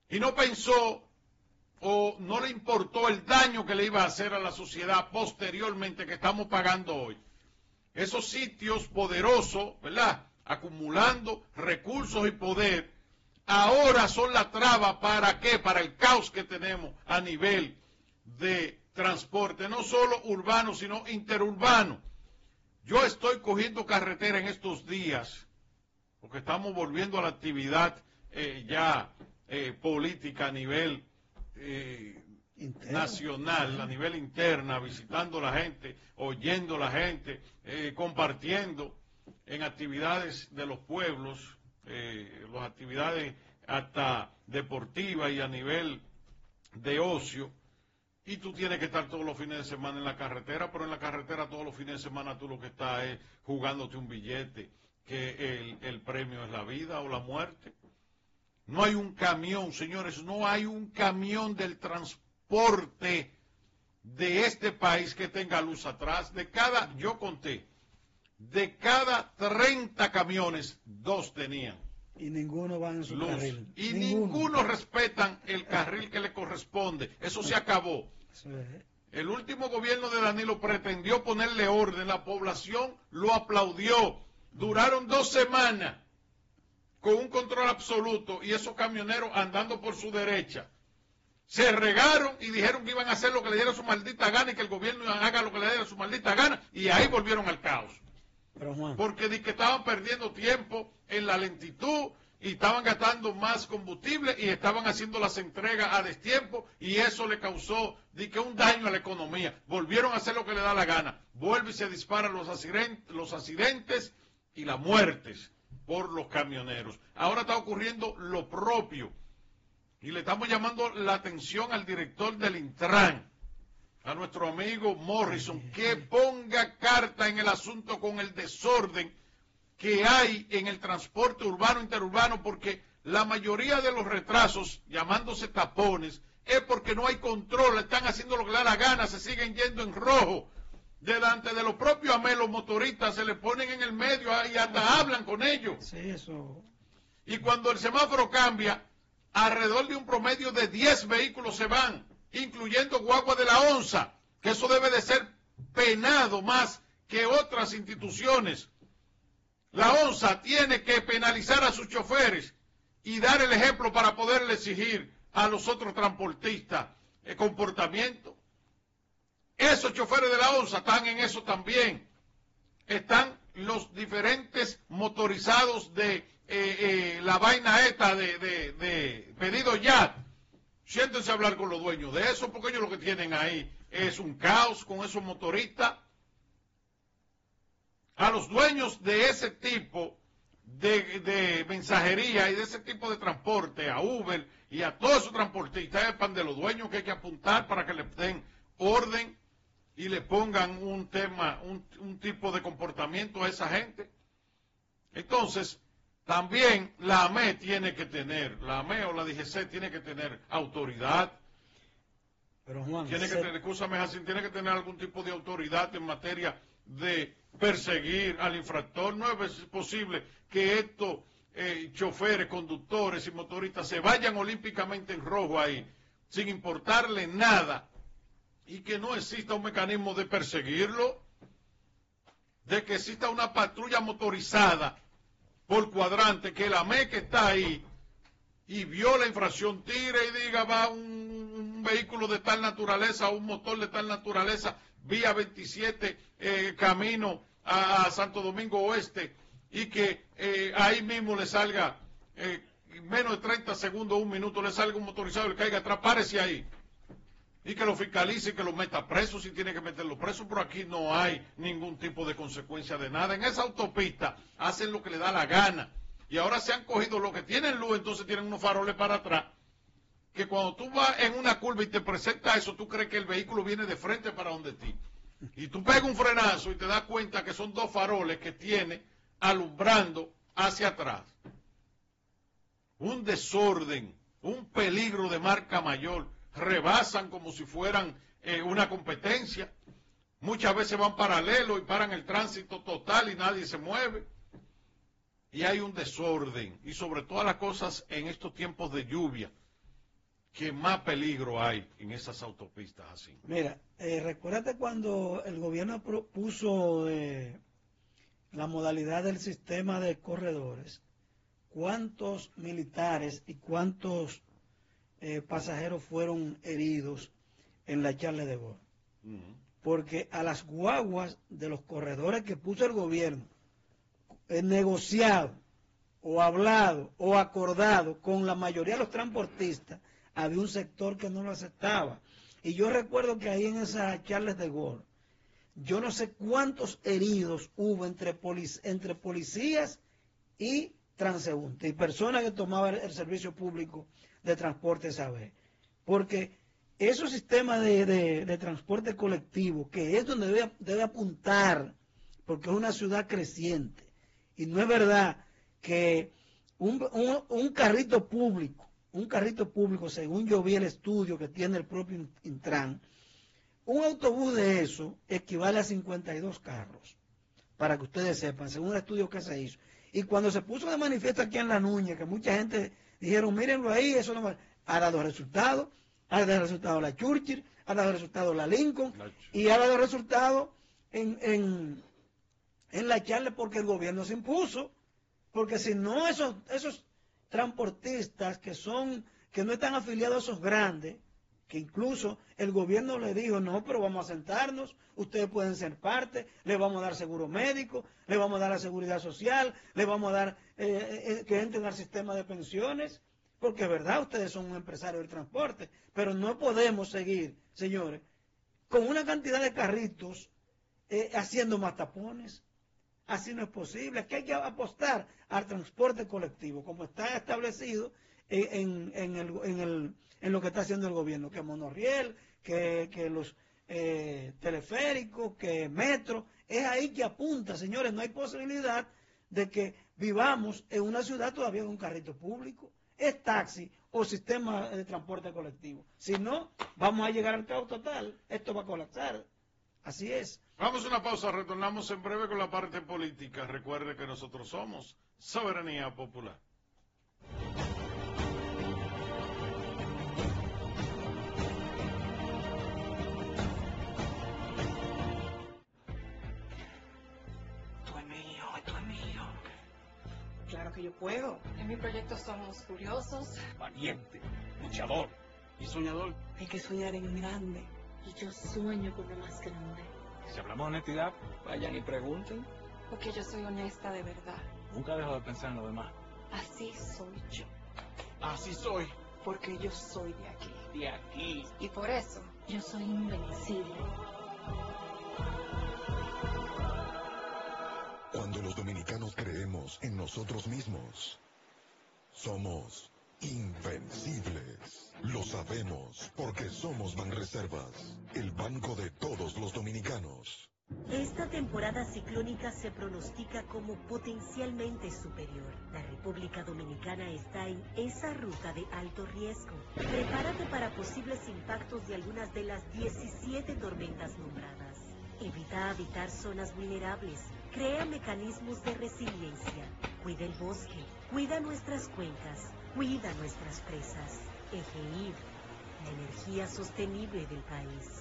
y no pensó o no le importó el daño que le iba a hacer a la sociedad posteriormente que estamos pagando hoy. Esos sitios poderosos, ¿verdad?, acumulando recursos y poder, ahora son la traba. ¿Para qué? Para el caos que tenemos a nivel de transporte, no solo urbano, sino interurbano. Yo estoy cogiendo carretera en estos días, porque estamos volviendo a la actividad política a nivel nacional, a nivel interna, visitando la gente, oyendo la gente, compartiendo en actividades de los pueblos, las actividades hasta deportivas y a nivel de ocio. Y tú tienes que estar todos los fines de semana en la carretera, pero en la carretera todos los fines de semana tú lo que estás es jugándote un billete, que el premio es la vida o la muerte. No hay un camión, señores, no hay un camión del transporte de este país que tenga luz atrás. Yo conté, de cada 30 camiones, 2 tenían. Y ninguno va en su luz. carril. Y ninguno respetan el carril que le corresponde. Eso se acabó. El último gobierno de Danilo pretendió ponerle orden. La población lo aplaudió. Duraron 2 semanas con un control absoluto y esos camioneros andando por su derecha. Se regaron y dijeron que iban a hacer lo que le diera su maldita gana y que el gobierno haga lo que le diera su maldita gana, y ahí volvieron al caos. Pero, Juan, porque que estaban perdiendo tiempo en la lentitud y estaban gastando más combustible y estaban haciendo las entregas a destiempo, y eso le causó un daño a la economía. Volvieron a hacer lo que le da la gana. Vuelve y se disparan los accidentes y las muertes por los camioneros. Ahora está ocurriendo lo propio. Y le estamos llamando la atención al director del Intran, a nuestro amigo Morrison, que ponga carta en el asunto con el desorden que hay en el transporte urbano, interurbano, porque la mayoría de los retrasos, llamándose tapones, es porque no hay control, están haciendo lo que le da la gana, se siguen yendo en rojo. Delante de los propios AME, los motoristas se le ponen en el medio y hasta hablan con ellos. Sí, eso. Y cuando el semáforo cambia, alrededor de un promedio de 10 vehículos se van, incluyendo guagua de la ONSA, que eso debe de ser penado más que otras instituciones. La ONSA tiene que penalizar a sus choferes y dar el ejemplo para poderle exigir a los otros transportistas el comportamiento. Esos choferes de la ONSA están en eso también. Están los diferentes motorizados de la vaina esta de pedido ya. Siéntense a hablar con los dueños de eso, porque ellos lo que tienen ahí es un caos con esos motoristas. A los dueños de ese tipo de mensajería y de ese tipo de transporte, a Uber y a todos esos transportistas, es pan de los dueños que hay que apuntar para que le den orden y le pongan un tipo de comportamiento a esa gente. Entonces, también la AME tiene que tener, la AME o la DGC tiene que tener autoridad. Pero Juan, tiene que tener algún tipo de autoridad en materia de perseguir al infractor. No es posible que estos choferes, conductores y motoristas se vayan olímpicamente en rojo ahí, sin importarle nada, y que no exista un mecanismo de perseguirlo, de que exista una patrulla motorizada por cuadrante, que la AME que está ahí y vio la infracción tire y diga va un vehículo de tal naturaleza, un motor de tal naturaleza, vía 27 camino a Santo Domingo Oeste, y que ahí mismo le salga en menos de 30 segundos, 1 minuto, le salga un motorizado y le caiga atrás, párese ahí, y que lo fiscalice y que lo meta preso si tiene que meterlo preso. Pero aquí no hay ningún tipo de consecuencia de nada. En esa autopista hacen lo que le da la gana, y ahora se han cogido lo que tienen luz, entonces tienen unos faroles para atrás, que cuando tú vas en una curva y te presenta eso, tú crees que el vehículo viene de frente para donde ti, y tú pegas un frenazo y te das cuenta que son 2 faroles que tiene alumbrando hacia atrás. Un desorden, un peligro de marca mayor. Rebasan como si fueran una competencia. Muchas veces van paralelos y paran el tránsito total y nadie se mueve. Y hay un desorden, y sobre todas las cosas en estos tiempos de lluvia, que más peligro hay en esas autopistas así. Mira, recuérdate cuando el gobierno propuso la modalidad del sistema de corredores, cuántos militares y cuántos pasajeros fueron heridos en la Charles de Gaulle. Porque a las guaguas de los corredores que puso el gobierno, negociado o hablado o acordado con la mayoría de los transportistas, había un sector que no lo aceptaba. Y yo recuerdo que ahí en esa Charles de Gaulle, yo no sé cuántos heridos hubo entre policías y transeúntes, y personas que tomaban el servicio público de transporte esa vez. Porque esos sistemas de transporte colectivo, que es donde debe apuntar, porque es una ciudad creciente, y no es verdad que un carrito público, según yo vi el estudio que tiene el propio Intran, un autobús de eso equivale a 52 carros, para que ustedes sepan, según el estudio que se hizo. Y cuando se puso de manifiesto aquí en La Nuña, que mucha gente dijeron, mírenlo ahí, eso no va, ha dado resultados, ha dado resultados la Churchill, ha dado resultados la Lincoln, y ha dado resultados en la Charles, porque el gobierno se impuso, porque si no esos transportistas que no están afiliados a esos grandes, que incluso el gobierno le dijo, no, pero vamos a sentarnos, ustedes pueden ser parte, le vamos a dar seguro médico, le vamos a dar la seguridad social, le vamos a dar que entren al sistema de pensiones, porque es verdad, ustedes son un empresario del transporte, pero no podemos seguir, señores, con una cantidad de carritos haciendo más tapones. Así no es posible. Aquí hay que apostar al transporte colectivo, como está establecido en lo que está haciendo el gobierno, que monorriel, que los teleféricos, que metro. Es ahí que apunta, señores. No hay posibilidad de que vivamos en una ciudad todavía de un carrito público. Es taxi o sistema de transporte colectivo. Si no, vamos a llegar al caos total. Esto va a colapsar. Así es. Vamos a una pausa, retornamos en breve con la parte política. Recuerde que nosotros somos Soberanía Popular. Tú es mío. Claro que yo puedo. En mi proyecto somos curiosos. Valiente, luchador y soñador. Hay que soñar en grande. Y yo sueño con lo más grande. Si hablamos de honestidad, vayan y pregunten. Porque yo soy honesta de verdad. Nunca dejo de pensar en lo demás. Así soy yo. Así soy. Porque yo soy de aquí. De aquí. Y por eso, Yo soy invencible. Cuando los dominicanos creemos en nosotros mismos, somos invencibles. Lo sabemos porque somos Banreservas, el banco de todos los dominicanos. Esta temporada ciclónica se pronostica como potencialmente superior. La República Dominicana está en esa ruta de alto riesgo. Prepárate para posibles impactos de algunas de las 17 tormentas nombradas. Evita habitar zonas vulnerables. Crea mecanismos de resiliencia. Cuida el bosque. Cuida nuestras cuencas. Cuida nuestras presas. EGID, la energía sostenible del país.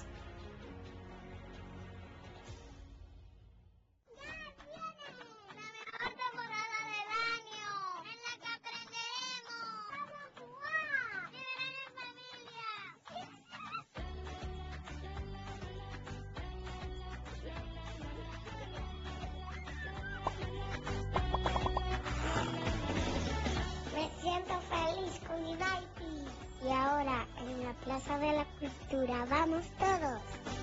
Me siento feliz con United. Y ahora, en la Plaza de la Cultura, vamos todos.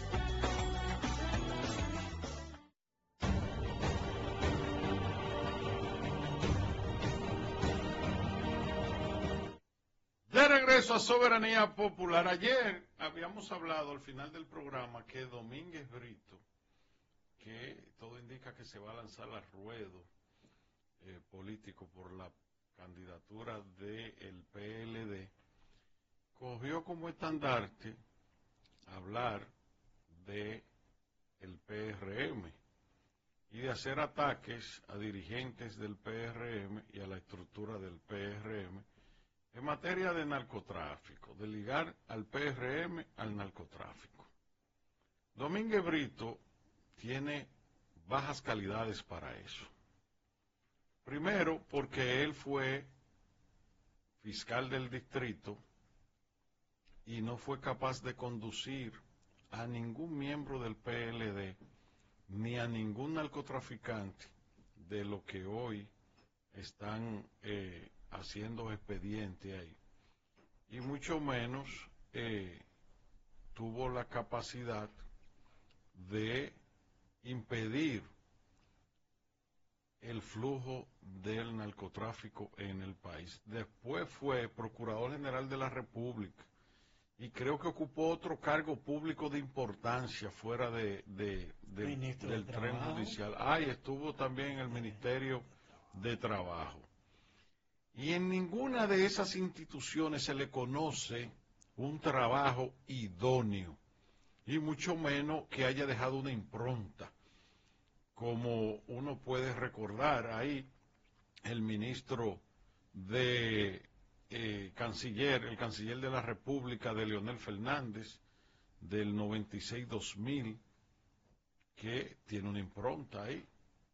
De regreso a Soberanía Popular. Ayer habíamos hablado al final del programa que Domínguez Brito, que todo indica que se va a lanzar al ruedo político por la candidatura del PLD, cogió como estandarte hablar de el PRM y de hacer ataques a dirigentes del PRM y a la estructura del PRM en materia de narcotráfico, de ligar al PRM al narcotráfico. Domínguez Brito tiene bajas calidades para eso. Primero, porque él fue fiscal del distrito y no fue capaz de conducir a ningún miembro del PLD ni a ningún narcotraficante de lo que hoy están haciendo expediente ahí. Y mucho menos tuvo la capacidad de impedir el flujo del narcotráfico en el país. Después fue Procurador General de la República y creo que ocupó otro cargo público de importancia fuera del tren judicial. Y estuvo también en el Ministerio de Trabajo. Y en ninguna de esas instituciones se le conoce un trabajo idóneo, y mucho menos que haya dejado una impronta. Como uno puede recordar ahí, el ministro de el canciller de la República de Leonel Fernández, del 96-2000, que tiene una impronta ahí.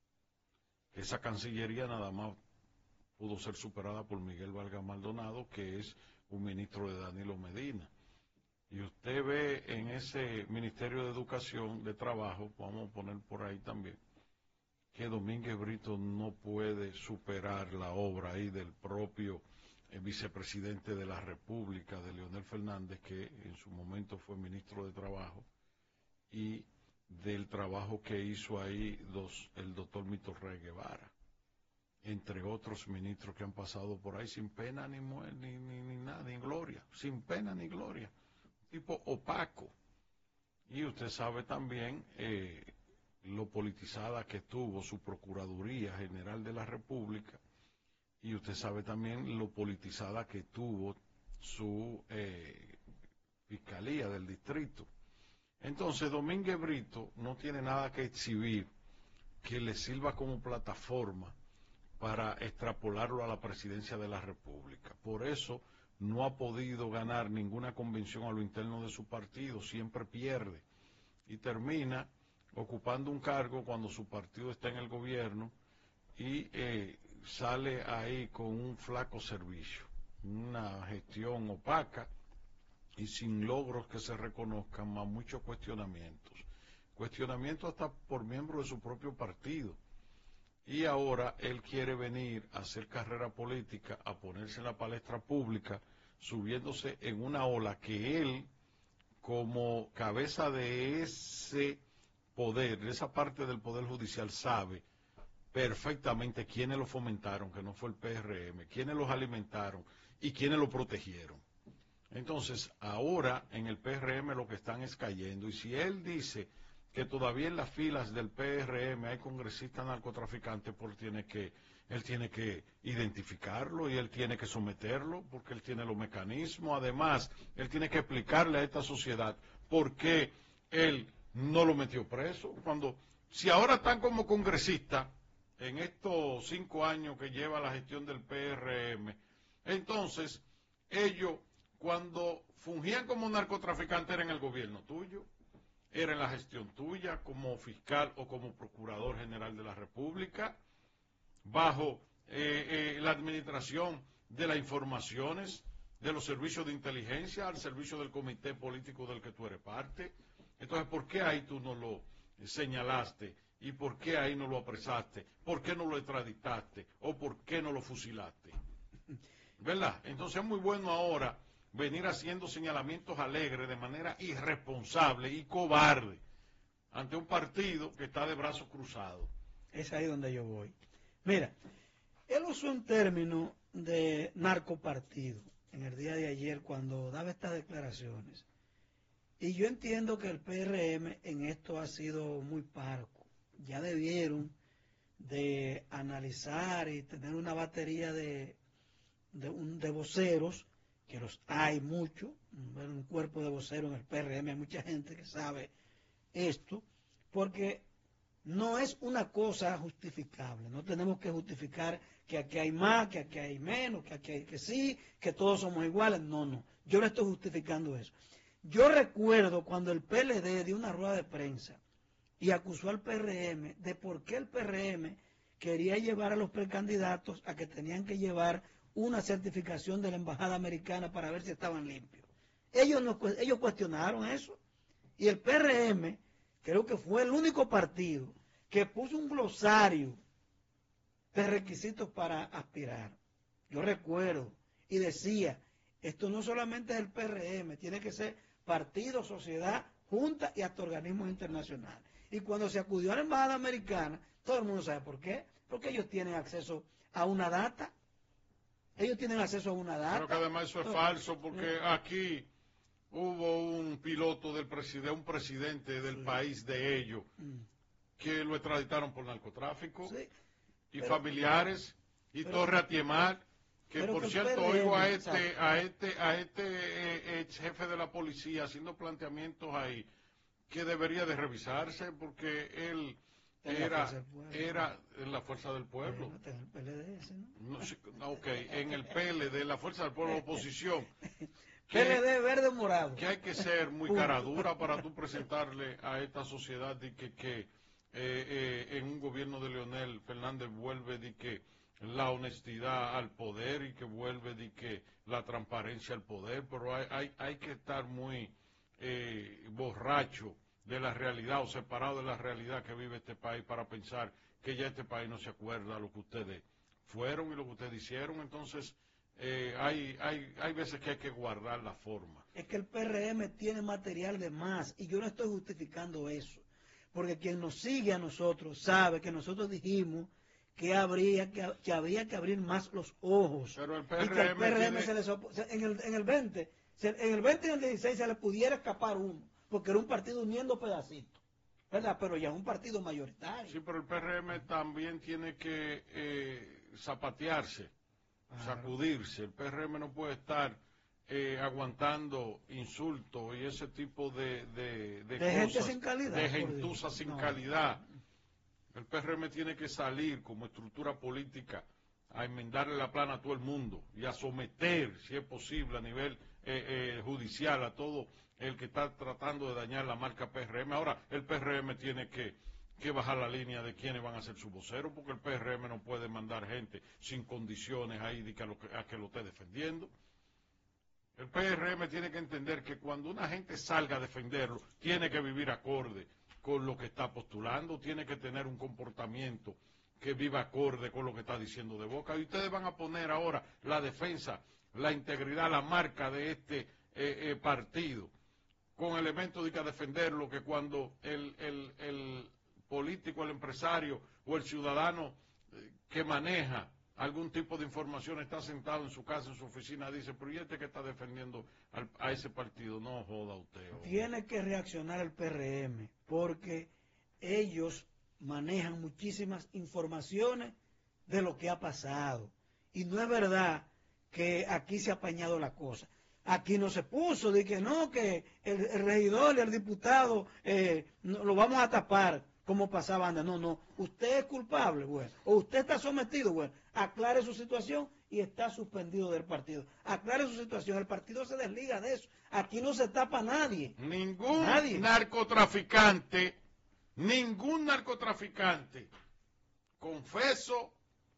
Esa cancillería nada más pudo ser superada por Miguel Vargas Maldonado, que es un ministro de Danilo Medina. Y usted ve en ese Ministerio de Educación, de Trabajo, vamos a poner por ahí también, que Domínguez Brito no puede superar la obra ahí del propio vicepresidente de la República, de Leonel Fernández, que en su momento fue ministro de Trabajo, y del trabajo que hizo ahí el doctor Mito Rey Guevara, entre otros ministros que han pasado por ahí sin pena ni nada, ni gloria, sin pena ni gloria, tipo opaco. Y usted sabe también lo politizada que tuvo su Procuraduría General de la República, y usted sabe también lo politizada que tuvo su Fiscalía del Distrito. Entonces, Domínguez Brito no tiene nada que exhibir que le sirva como plataforma para extrapolarlo a la presidencia de la República. Por eso no ha podido ganar ninguna convención a lo interno de su partido, siempre pierde y termina ocupando un cargo cuando su partido está en el gobierno y sale ahí con un flaco servicio, una gestión opaca y sin logros que se reconozcan, más muchos cuestionamientos hasta por miembros de su propio partido. Y ahora él quiere venir a hacer carrera política, a ponerse en la palestra pública, subiéndose en una ola que él, como cabeza de ese poder, de esa parte del Poder Judicial, sabe perfectamente quiénes lo fomentaron, que no fue el PRM, quiénes los alimentaron y quiénes lo protegieron. Entonces, ahora en el PRM lo que están es cayendo, y si él dice que todavía en las filas del PRM hay congresistas narcotraficantes, pues él tiene que identificarlo y él tiene que someterlo, porque él tiene los mecanismos. Además, él tiene que explicarle a esta sociedad por qué él no lo metió preso. Si ahora están como congresistas en estos 5 años que lleva la gestión del PRM, entonces ellos, cuando fungían como narcotraficantes, eran el gobierno tuyo, era en la gestión tuya como fiscal o como procurador general de la República, bajo la administración de las informaciones de los servicios de inteligencia, al servicio del comité político del que tú eres parte. Entonces, ¿por qué ahí tú no lo señalaste? ¿Y por qué ahí no lo apresaste? ¿Por qué no lo extraditaste? ¿O por qué no lo fusilaste? ¿Verdad? Entonces es muy bueno ahora venir haciendo señalamientos alegres de manera irresponsable y cobarde ante un partido que está de brazos cruzados. Es ahí donde yo voy. Mira, él usó un término de narcopartido en el día de ayer cuando daba estas declaraciones. Y yo entiendo que el PRM en esto ha sido muy parco. Ya debieron de analizar y tener una batería de voceros, que los hay mucho, un cuerpo de voceros en el PRM, hay mucha gente que sabe esto, porque no es una cosa justificable. No tenemos que justificar que aquí hay más, que aquí hay menos, que aquí hay que sí, que todos somos iguales. No, no. Yo no estoy justificando eso. Yo recuerdo cuando el PLD dio una rueda de prensa y acusó al PRM de por qué el PRM quería llevar a los precandidatos a que tenían que llevar una certificación de la Embajada Americana para ver si estaban limpios. Ellos cuestionaron eso. Y el PRM creo que fue el único partido que puso un glosario de requisitos para aspirar. Yo recuerdo y decía, esto no solamente es el PRM, tiene que ser partido, sociedad, junta y hasta organismos internacionales. Y cuando se acudió a la Embajada Americana, todo el mundo sabe por qué. Porque ellos tienen acceso a una data. Ellos tienen acceso a una data. Pero que además eso es falso, porque aquí hubo un piloto del presidente, un presidente del país de ellos, que lo extraditaron por narcotráfico, y familiares, y Torre Atiemar, que por cierto oigo a este ex jefe de la policía haciendo planteamientos ahí, que debería de revisarse, porque él era en la Fuerza del Pueblo. En el PLD ese, ¿no? No, ok, en el PLD, la Fuerza del Pueblo, oposición. PLD verde o morado. Que hay que ser muy caradura para tú presentarle a esta sociedad de que en un gobierno de Leonel Fernández vuelve de que la honestidad al poder y que vuelve de que la transparencia al poder, pero hay que estar muy borracho de la realidad o separado de la realidad que vive este país para pensar que ya este país no se acuerda de lo que ustedes fueron y lo que ustedes hicieron. Entonces hay veces que hay que guardar la forma. Es que el PRM tiene material de más y yo no estoy justificando eso, porque quien nos sigue a nosotros sabe que nosotros dijimos que había que abrir más los ojos. Pero el PRM, y que el PRM en el 20 y en el 16 se le pudiera escapar uno, porque era un partido uniendo pedacitos, ¿verdad? Pero ya es un partido mayoritario. Sí, pero el PRM también tiene que zapatearse, sacudirse. El PRM no puede estar aguantando insultos y ese tipo de cosas, gente sin calidad, de gentuza sin calidad. El PRM tiene que salir como estructura política a enmendarle la plana a todo el mundo y a someter, si es posible, a nivel judicial a todo el que está tratando de dañar la marca PRM. Ahora, el PRM tiene que bajar la línea de quiénes van a ser su vocero, porque el PRM no puede mandar gente sin condiciones ahí de a que lo esté defendiendo. El PRM tiene que entender que cuando una gente salga a defenderlo, tiene que vivir acorde con lo que está postulando, tiene que tener un comportamiento que viva acorde con lo que está diciendo de boca. Y ustedes van a poner ahora la defensa, la integridad, la marca de este partido, con elementos de que defenderlo, que cuando el político, el empresario o el ciudadano que maneja algún tipo de información está sentado en su casa, en su oficina, dice, pero ¿y este que está defendiendo a ese partido? No joda usted. Tiene que reaccionar el PRM, porque ellos manejan muchísimas informaciones de lo que ha pasado. Y no es verdad que aquí se ha apañado la cosa. Aquí no se puso de que no, que el regidor y el diputado lo vamos a tapar como pasaba antes. No, no, usted es culpable, bueno, o usted está sometido, bueno, aclare su situación y está suspendido del partido. Aclare su situación, el partido se desliga de eso. Aquí no se tapa a nadie. Ningún narcotraficante, confeso,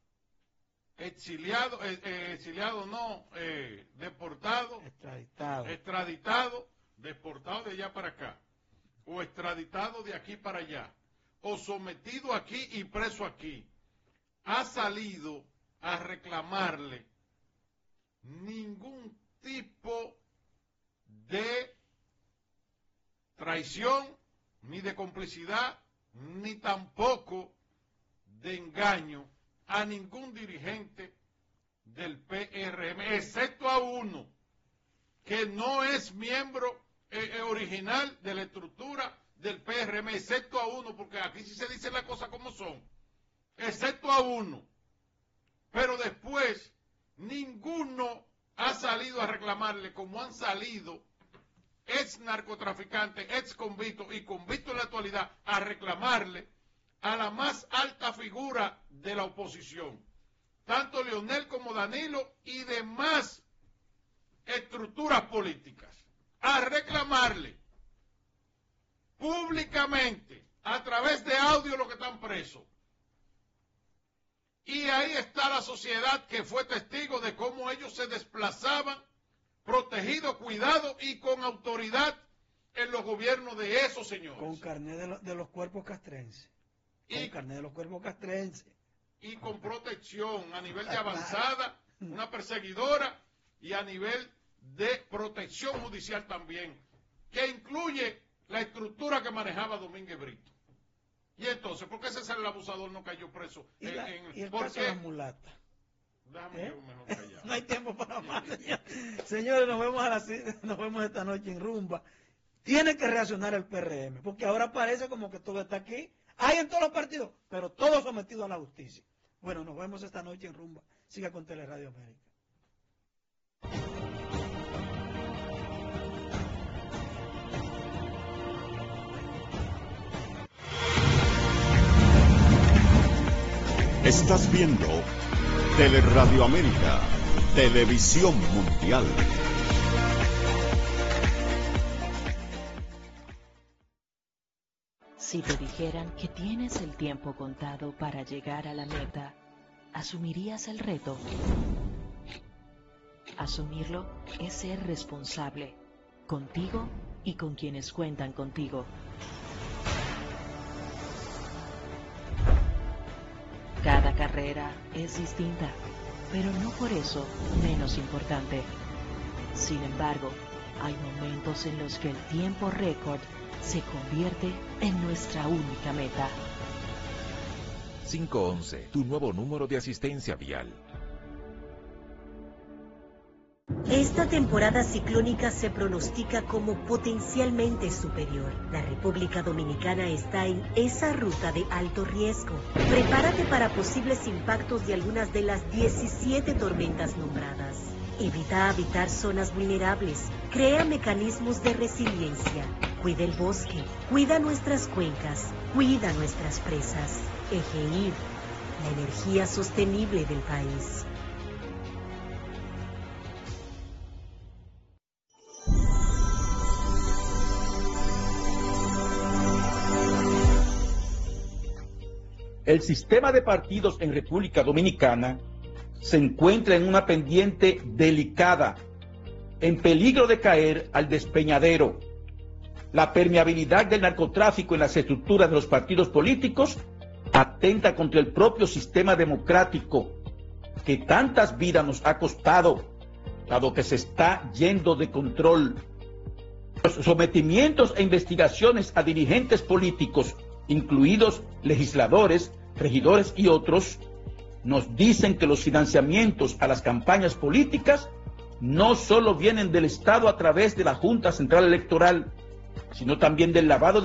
deportado, extraditado, deportado de allá para acá, o extraditado de aquí para allá, o sometido aquí y preso aquí, ha salido a reclamarle ningún tipo de traición, ni de complicidad, ni tampoco de engaño a ningún dirigente del PRM, excepto a uno que no es miembro original de la estructura del PRM, excepto a uno, porque aquí sí se dicen las cosas como son, excepto a uno. Pero después, ninguno ha salido a reclamarle como han salido ex narcotraficantes, ex convictos y convictos en la actualidad a reclamarle a la más alta figura de la oposición, tanto Leonel como Danilo y demás estructuras políticas, a reclamarle públicamente a través de audio los que están presos. Y ahí está la sociedad que fue testigo de cómo ellos se desplazaban protegidos, cuidados y con autoridad en los gobiernos de esos señores. Con carnet de los cuerpos castrenses. Con carnet de los cuerpos castrenses. Y con protección a nivel de avanzada, una perseguidora, y a nivel de protección judicial también, que incluye la estructura que manejaba Domínguez Brito. Y entonces, ¿por qué ese el abusador no cayó preso? Y el caso de la mulata. Déjame yo mejor callar. No hay tiempo para más, señores. Nos vemos esta noche en Rumba. Tiene que reaccionar el PRM, porque ahora parece como que todo está aquí. Hay en todos los partidos, pero todo sometido a la justicia. Bueno, nos vemos esta noche en Rumba. Siga con Teleradio América. Estás viendo Teleradio América, Televisión Mundial. Si te dijeran que tienes el tiempo contado para llegar a la meta, ¿asumirías el reto? Asumirlo es ser responsable, contigo y con quienes cuentan contigo. Cada carrera es distinta, pero no por eso menos importante. Sin embargo, hay momentos en los que el tiempo récord se convierte en nuestra única meta. 511, tu nuevo número de asistencia vial. Esta temporada ciclónica se pronostica como potencialmente superior. La República Dominicana está en esa ruta de alto riesgo. Prepárate para posibles impactos de algunas de las 17 tormentas nombradas. Evita habitar zonas vulnerables. Crea mecanismos de resiliencia. Cuida el bosque. Cuida nuestras cuencas. Cuida nuestras presas. EGIR, la energía sostenible del país. El sistema de partidos en República Dominicana se encuentra en una pendiente delicada, en peligro de caer al despeñadero. La permeabilidad del narcotráfico en las estructuras de los partidos políticos atenta contra el propio sistema democrático que tantas vidas nos ha costado, dado que se está yendo de control. Los sometimientos e investigaciones a dirigentes políticos, incluidos legisladores, regidores y otros, nos dicen que los financiamientos a las campañas políticas no solo vienen del Estado a través de la Junta Central Electoral, sino también del lavado